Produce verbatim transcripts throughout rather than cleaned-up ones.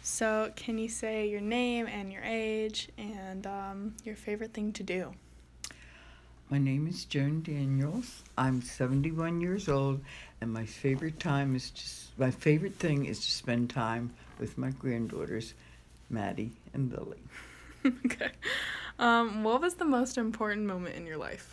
So, can you say your name and your age and um, your favorite thing to do? My name is Joan Daniels. I'm seventy-one years old, and my favorite time is just my favorite thing is to spend time with my granddaughters, Maddie and Lily. Okay. Um, what was the most important moment in your life?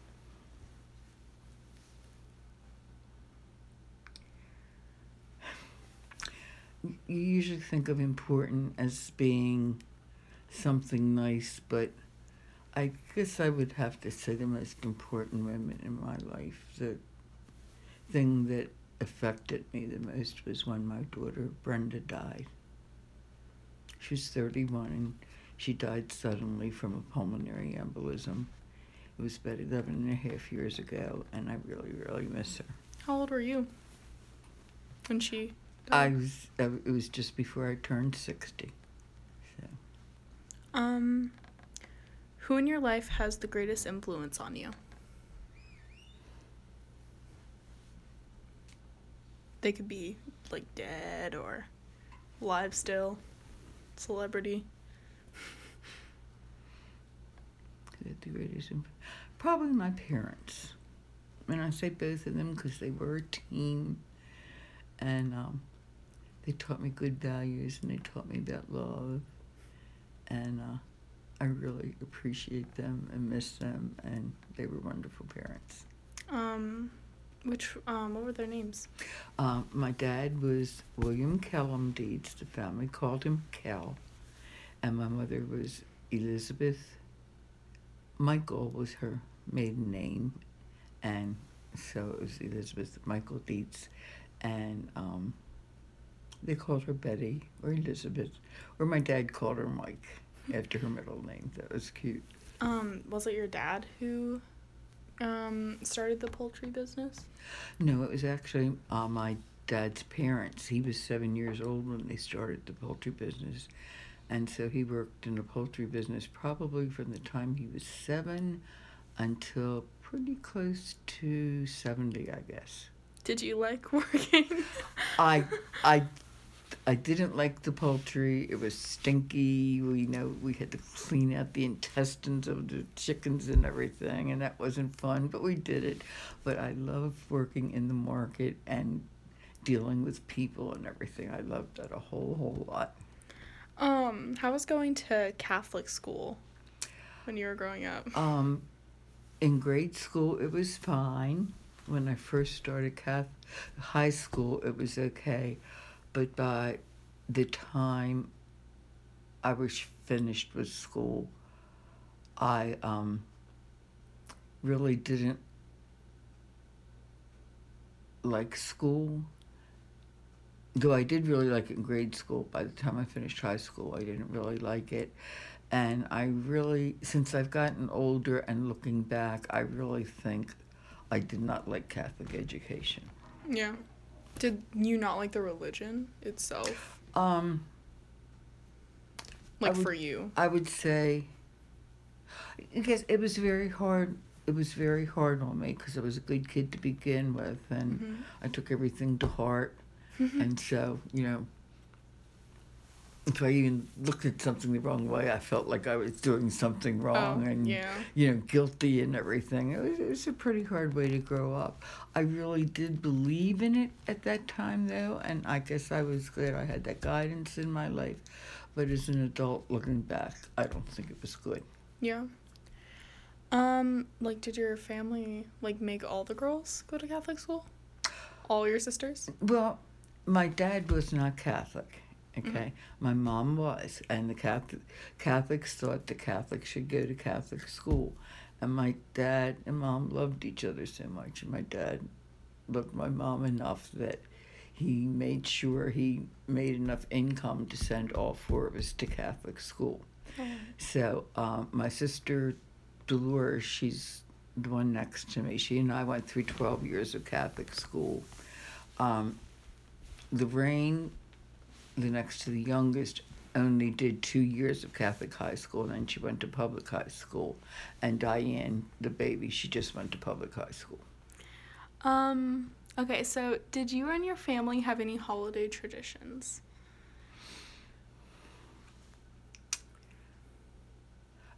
You usually think of important as being something nice, but I guess I would have to say the most important moment in my life, the thing that affected me the most was when my daughter Brenda died. She was thirty-one and she died suddenly from a pulmonary embolism. It was about eleven and a half years ago, and I really, really miss her. How old were you when she I died? was, uh, it was just before I turned sixty. So. Um, who in your life has the greatest influence on you? They could be like dead or alive still, celebrity. The greatest, imp- probably my parents. And I say both of them because they were a team, and um, they taught me good values and they taught me about love, and uh, I really appreciate them and miss them, and they were wonderful parents. Um, which um, what were their names? Um, my dad was William Kellum Deeds. The family called him Kell, and my mother was Elizabeth. Michael was her maiden name, and so it was Elizabeth Michael Dietz, and um, they called her Betty or Elizabeth, or my dad called her Mike after her middle name. That was cute. Um, was it your dad who um started the poultry business? No, it was actually uh, my dad's parents. He was seven years old when they started the poultry business, and so he worked in the poultry business probably from the time he was seven until pretty close to seventy, I guess. Did you like working? I I I didn't like the poultry. It was stinky. We know we had to clean out the intestines of the chickens and everything, and that wasn't fun, but we did it. But I loved working in the market and dealing with people and everything. I loved that a whole whole lot. Um, how was going to Catholic school when you were growing up? Um, in grade school, it was fine. When I first started Catholic high school, it was okay. But by the time I was finished with school, I um, really didn't like school. Though I did really like it in grade school, by the time I finished high school, I didn't really like it. And I really, since I've gotten older and looking back, I really think I did not like Catholic education. Yeah. Did you not like the religion itself? Um, Like I would, for you? I would say, because it was very hard. It was very hard on me because I was a good kid to begin with, and Mm-hmm. I took everything to heart. And so, you know, if I even looked at something the wrong way, I felt like I was doing something wrong Oh, and, yeah. you know, guilty and everything. It was, it was a pretty hard way to grow up. I really did believe in it at that time, though, and I guess I was glad I had that guidance in my life. But as an adult, looking back, I don't think it was good. Yeah. Um, like, did your family, like, make all the girls go to Catholic school? All your sisters? Well, my dad was not Catholic. Okay, Mhm. my mom was, and the Catholic Catholics thought the Catholics should go to Catholic school, and my dad and mom loved each other so much, and my dad loved my mom enough that he made sure he made enough income to send all four of us to Catholic school. Oh. So um, my sister Dolores, she's the one next to me. She and I went through twelve years of Catholic school. Um, Lorraine, the next to the youngest, only did two years of Catholic high school, and then she went to public high school. And Diane, the baby, she just went to public high school. Um, okay, so did you and your family have any holiday traditions?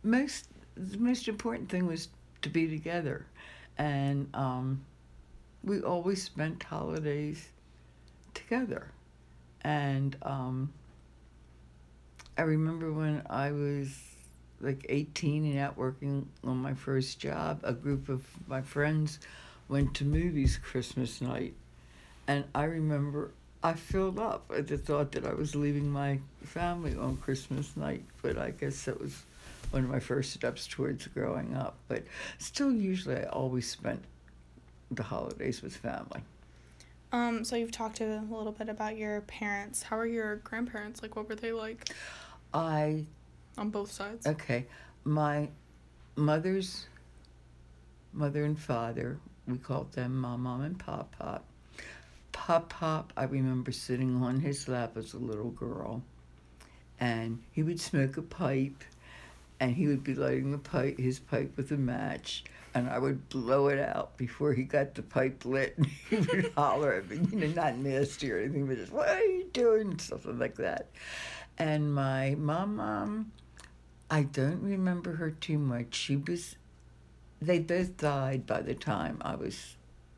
most the most important thing was to be together, and um, we always spent holidays together. And um, I remember when I was like eighteen and out working on my first job, a group of my friends went to movies Christmas night. And I remember I filled up at the thought that I was leaving my family on Christmas night, but I guess that was one of my first steps towards growing up. But still, usually I always spent the holidays with family. Um, so you've talked a little bit about your parents. How are your grandparents? Like, what were they like I, on both sides? okay, my mother's mother and father, we called them Mom, Mom, and Pop Pop. Pop Pop, I remember sitting on his lap as a little girl, and he would smoke a pipe, and he would be lighting the pipe, his pipe with a match, and I would blow it out before he got the pipe lit, and he would holler at me, you know, not nasty or anything, but just, what are you doing? Something like that. And my mom, mom, I don't remember her too much. She was, they both died by the time I was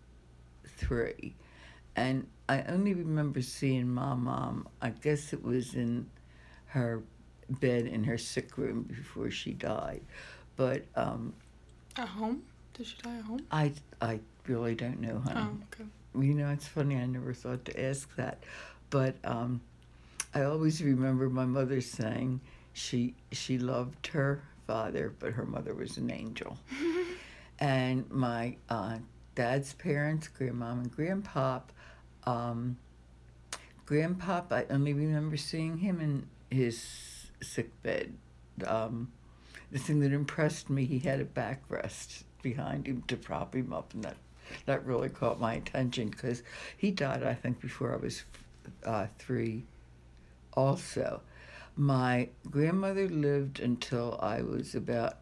three. And I only remember seeing my mom, I guess it was in her bed in her sick room before she died. But um, At home? Did she die at home? I, I really don't know, honey. Oh, okay. You know, it's funny, I never thought to ask that. But um, I always remember my mother saying she she loved her father, but her mother was an angel. And my uh, dad's parents, grandmom and grandpop, um, grandpop, I only remember seeing him in his sick bed. Um, the thing that impressed me, he had a backrest behind him to prop him up, and that, that really caught my attention because he died, I think, before I was uh, three also. My grandmother lived until I was about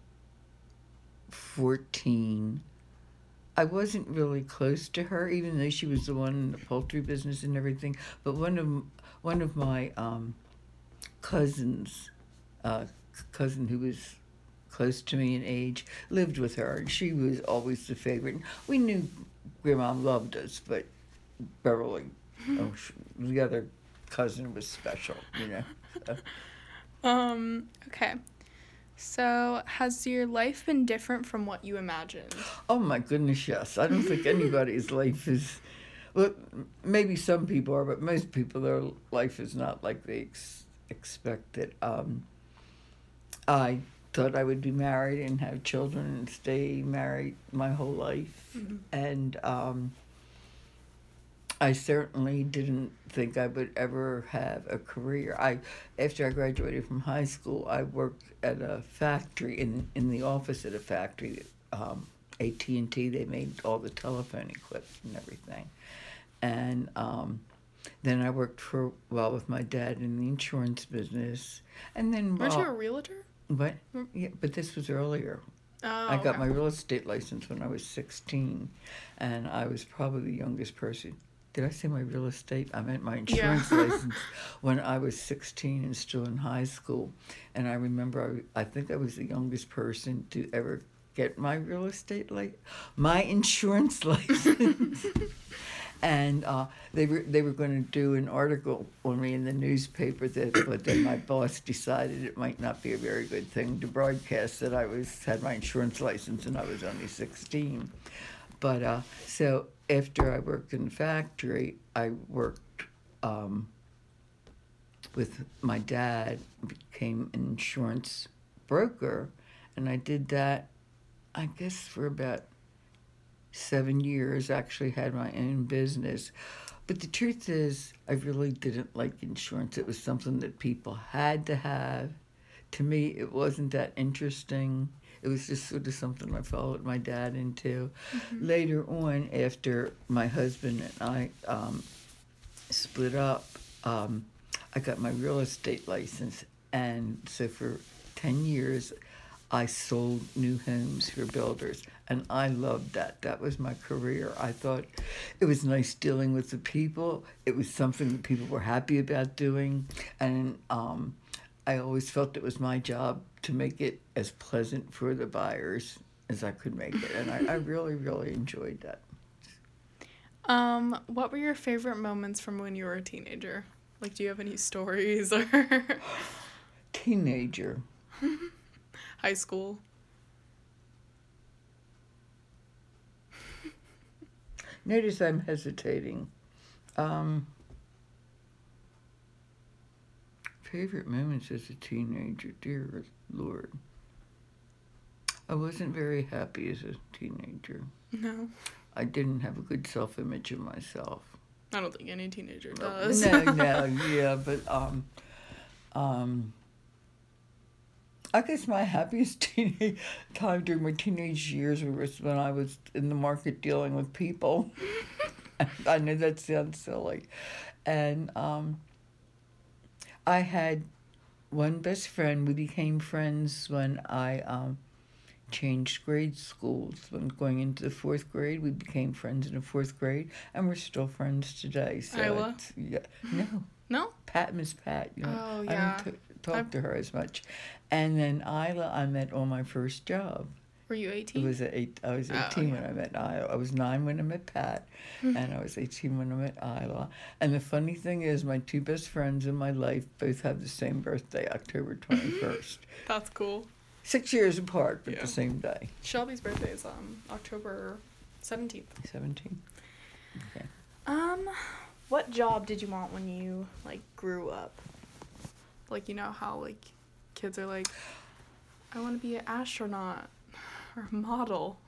fourteen. I wasn't really close to her, even though she was the one in the poultry business and everything. But one of one of my um, cousins, uh, cousin who was close to me in age, lived with her, and she was always the favorite. We knew Grandma loved us, but Beverly, oh, she, the other cousin was special, you know. So. Um, okay. So, has your life been different from what you imagined? Oh my goodness, yes. I don't think anybody's life is, well, maybe some people are, but most people, their life is not like they ex- expected. Um, I thought I would be married and have children and stay married my whole life. Mm-hmm. And um, I certainly didn't think I would ever have a career. I, after I graduated from high school, I worked at a factory, in in the office at a factory, um, A T and T. They made all the telephone equipment and everything. And um, then I worked for a while with my dad in the insurance business. And then Weren't uh, you a realtor? What? Yeah, but this was earlier. Oh, I got okay. my real estate license when I was sixteen, and I was probably the youngest person. Did I say my real estate? I meant my insurance Yeah. license when I was sixteen and still in high school. And I remember, I, I think I was the youngest person to ever get my real estate, like my insurance license. And uh, they were they were going to do an article on me in the newspaper, that, but then my boss decided it might not be a very good thing to broadcast that I was had my insurance license and I was only sixteen. But uh, so after I worked in the factory, I worked um, with my dad, became an insurance broker, and I did that, I guess, for about seven years. Actually had my own business. But the truth is, I really didn't like insurance. It was something that people had to have. To me, it wasn't that interesting. It was just sort of something I followed my dad into. Mm-hmm. Later on, after my husband and I um, split up, um, I got my real estate license. And so for ten years, I sold new homes for builders. And I loved that. That was my career. I thought it was nice dealing with the people. It was something that people were happy about doing. And um, I always felt it was my job to make it as pleasant for the buyers as I could make it, and I, I really, really enjoyed that. Um, what were your favorite moments from when you were a teenager? Like, do you have any stories or Teenager. high school? Notice I'm hesitating. Um, favorite moments as a teenager, dear Lord. I wasn't very happy as a teenager. No. I didn't have a good self-image of myself. I don't think any teenager does. No, no, yeah, but um, um, I guess my happiest teenage time during my teenage years was when I was in the market dealing with people. I know that sounds silly, and um, I had one best friend. We became friends when I um. changed grade schools. When going into the fourth grade, we became friends in the fourth grade, and we're still friends today. So Iowa? it's- yeah, no, No? Pat, Miss Pat. You know, Oh, I yeah. don't t- talk I've- to her as much. And then Isla, I met on my first job. Were you It eighteen? was at eight. I was Oh, eighteen when yeah. I met Isla. I was nine when I met Pat, and I was eighteen when I met Isla. And the funny thing is, my two best friends in my life both have the same birthday, October twenty-first. That's cool. Six years apart, but Yeah. the same day. Shelby's birthday is um October seventeenth. Seventeen. Okay. Um, what job did you want when you like grew up? Like, you know how like kids are like, I want to be an astronaut or a model.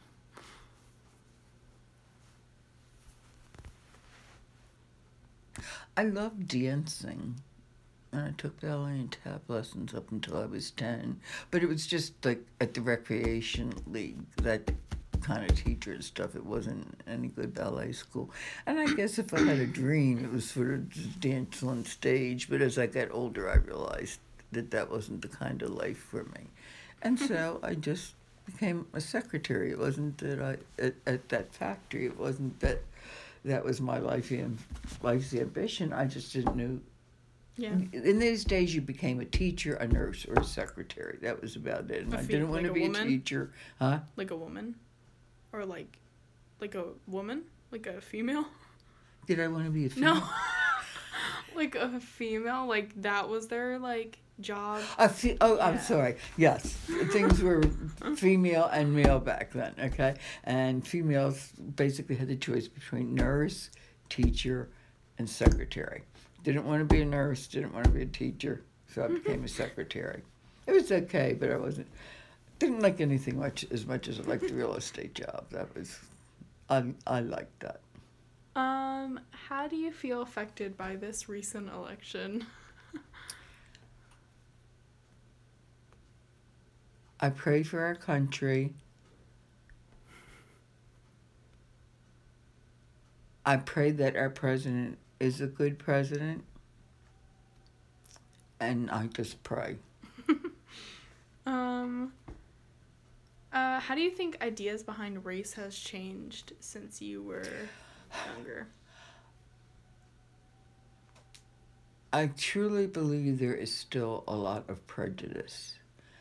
I loved dancing. And I took ballet and tap lessons up until I was ten. But it was just like at the recreation league, that kind of teacher and stuff. It wasn't any good ballet school. And I guess if I had a dream, it was sort of just dance on stage. But as I got older, I realized that that wasn't the kind of life for me. And so I just became a secretary. It wasn't that I, at, at that factory, it wasn't that that was my life and life's ambition. I just didn't know. Yeah. In those days, you became a teacher, a nurse, or a secretary. That was about it. And A I fe- didn't want like to a be woman? a teacher. Huh? Like a woman? Or like like a woman? Like a female? Did I want to be a female? No. Like a female? Like that was their like job? A fe- oh, Yeah. I'm sorry. Yes. Things were female and male back then, okay? And females basically had the choice between nurse, teacher, and secretary. Didn't want to be a nurse, didn't want to be a teacher, so I became a secretary. It was okay, but I wasn't, didn't like anything much as much as I liked the real estate job. That was, I, I liked that. Um, how do you feel affected by this recent election? I pray for our country. I pray that our president is a good president. And I just pray. Um, uh, how do you think ideas behind race has changed since you were younger? I truly believe there is still a lot of prejudice.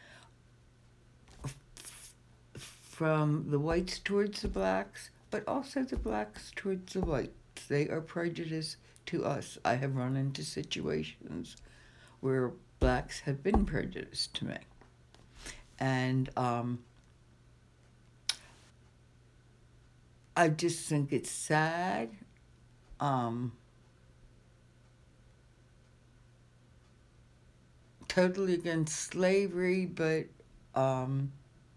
From the whites towards the blacks, but also the blacks towards the whites. They are prejudiced to us. I have run into situations where blacks have been prejudiced to me. And um, I just think it's sad. Um, totally against slavery, but um,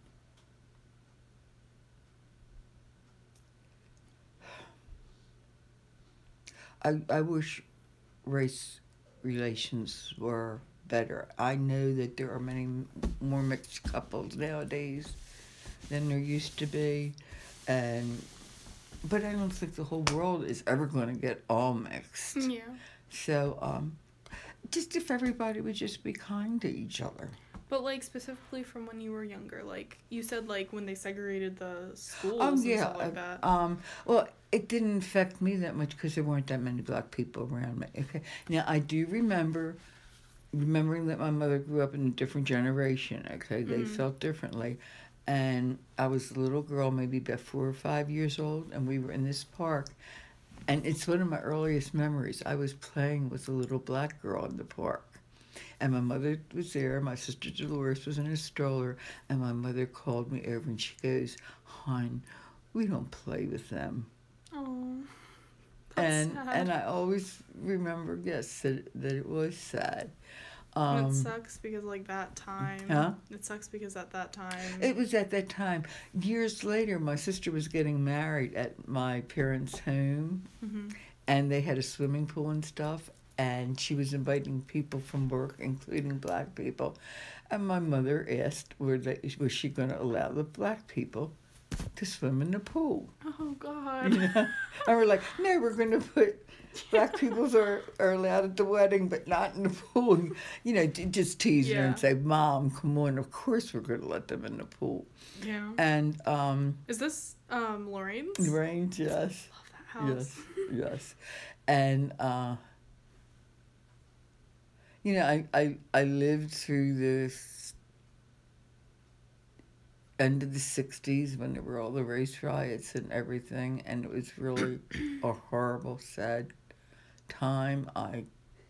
I, I wish race relations were better. I know that there are many more mixed couples nowadays than there used to be, and but I don't think the whole world is ever going to get all mixed. Yeah. So, um, just if everybody would just be kind to each other. But, like, specifically from when you were younger, like, you said, like, when they segregated the schools Um, and yeah. stuff like that. Um, well, it didn't affect me that much because there weren't that many black people around me. Okay. Now, I do remember remembering that my mother grew up in a different generation, okay? They Mhm. felt differently. And I was a little girl, maybe about four or five years old, and we were in this park. And it's one of my earliest memories. I was playing with a little black girl in the park. And my mother was there. My sister Dolores was in a stroller. And my mother called me over and she goes, "Hon, we don't play with them." Oh, that's And sad. and I always remember, yes, that, that it was sad. And Um, it sucks because, like, that time. Huh? It sucks because at that time. It was at that time. Years later, my sister was getting married at my parents' home, hmm and they had a swimming pool and stuff, and she was inviting people from work, including black people. And my mother asked, were they, was she going to allow the black people to swim in the pool? Oh, God. You know? And we're like, no, we're going to put black people are, are allowed at the wedding, but not in the pool. You know, j- just tease her Yeah. and say, "Mom, come on, of course we're going to let them in the pool." Yeah. And, um, Is this um Lorraine's? Lorraine, yes, Love that house. yes, yes. And, uh, you know, I, I, I lived through this end of the sixties when there were all the race riots and everything, and it was really a horrible, sad time. I,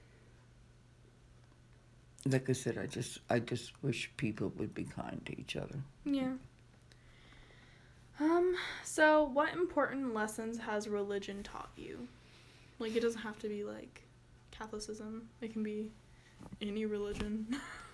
like I said, I just, I just wish people would be kind to each other. Yeah. Um, so what important lessons has religion taught you? Like, it doesn't have to be, like, Catholicism. It can be any religion.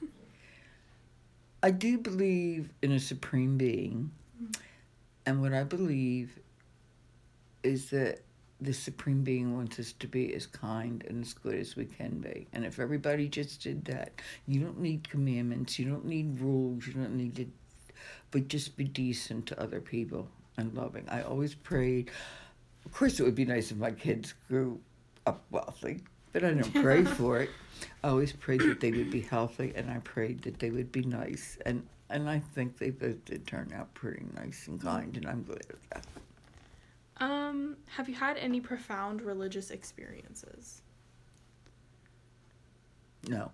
I do believe in a supreme being, Mhm. and what I believe is that the supreme being wants us to be as kind and as good as we can be. And if everybody just did that, you don't need commandments, you don't need rules, you don't need to, but just be decent to other people and loving. I always prayed, of course it would be nice if my kids grew up wealthy, but I don't pray for it. I always prayed that they would be healthy, and I prayed that they would be nice. And, and I think they both did turn out pretty nice and kind, and I'm glad of that. Um, have you had any profound religious experiences? No.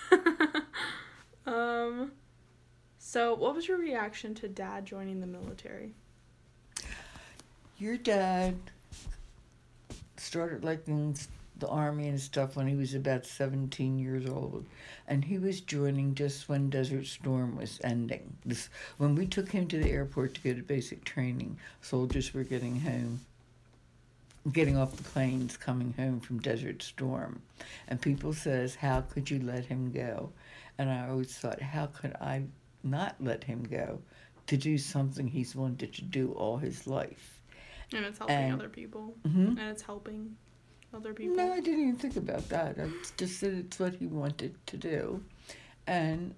um, so what was your reaction to Dad joining the military? Your dad started liking the army and stuff when he was about seventeen years old, and he was joining just when Desert Storm was ending. This, when we took him to the airport to go to basic training, soldiers were getting home, getting off the planes, coming home from Desert Storm, and people says, "How could you let him go?" And I always thought, how could I not let him go to do something he's wanted to do all his life? And it's helping And- other people. Mm-hmm. And it's helping other people. No, I didn't even think about that. I just said it's what he wanted to do. And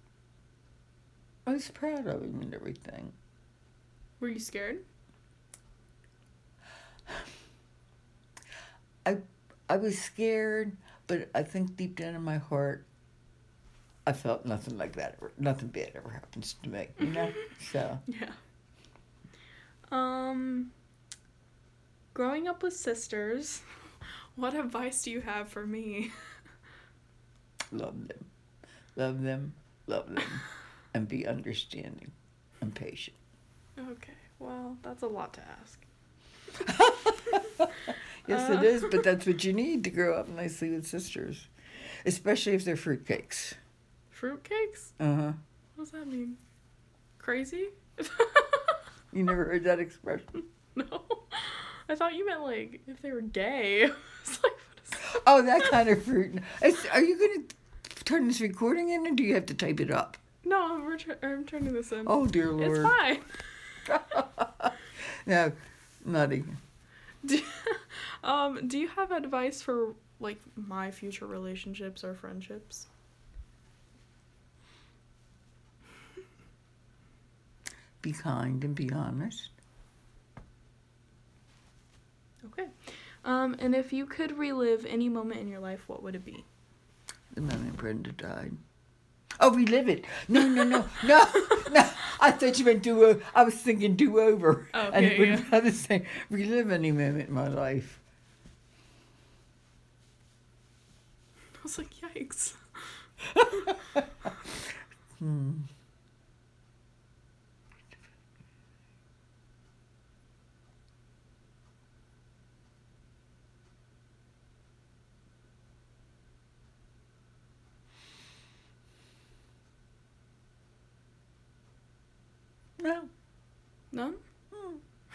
I was proud of him and everything. Were you scared? I I was scared, but I think deep down in my heart, I felt nothing like that. Ever, nothing bad ever happens to me, you know? So, Yeah. Um, growing up with sisters, what advice do you have for me? love them. Love them, love them, and be understanding and patient. Okay, well, that's a lot to ask. Yes, Uh. it is, but that's what you need to grow up nicely with sisters, especially if they're fruitcakes. Fruitcakes? Uh-huh. What does that mean? Crazy? You never heard that expression? No. I thought you meant, like, if they were gay. It's like, what is that? Oh, that kind of fruit. It's, are you going to turn this recording in, or do you have to type it up? No, I'm, retur- I'm turning this in. Oh, dear Lord. It's fine. No, nutty. Do, um, do you have advice for, like, my future relationships or friendships? Be kind and be honest. Okay. Um, and if you could relive any moment in your life, what would it be? The moment Brenda died. Oh, relive it. No, no, no, no, no. I thought you meant do over. I was thinking do over. Oh, and okay, it would yeah. rather say relive any moment in my life. I was like, yikes. hmm. No. None? Hmm.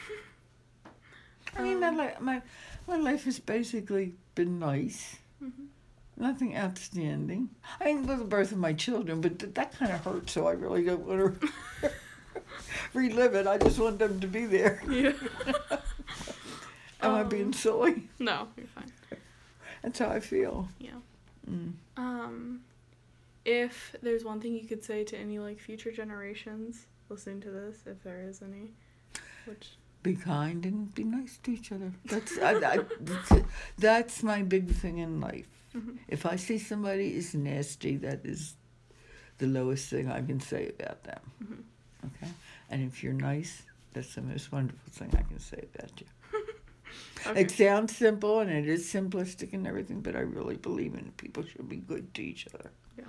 I mean, my, Um, li- my, my life has basically been nice. mhm. Nothing outstanding. I mean, with the birth of my children, but th- that kind of hurts, so I really don't want to relive it. I just want them to be there. Yeah. Am I Um, being silly? No, you're fine. That's how I feel. Yeah. Mm. Um, if there's one thing you could say to any like future generations listening to this, if there is any, which Be kind and be nice to each other. That's I, I, that's, that's my big thing in life. Mhm. If I see somebody is nasty, that is the lowest thing I can say about them. Mhm. Okay? And if you're nice, that's the most wonderful thing I can say about you. Okay. It sounds simple and it is simplistic and everything, but I really believe in it. People should be good to each other. Yeah.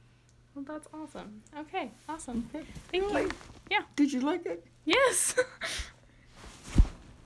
Well, that's awesome. Okay, awesome. Okay. Thank Really? you. Yeah. Did you like it? Yes.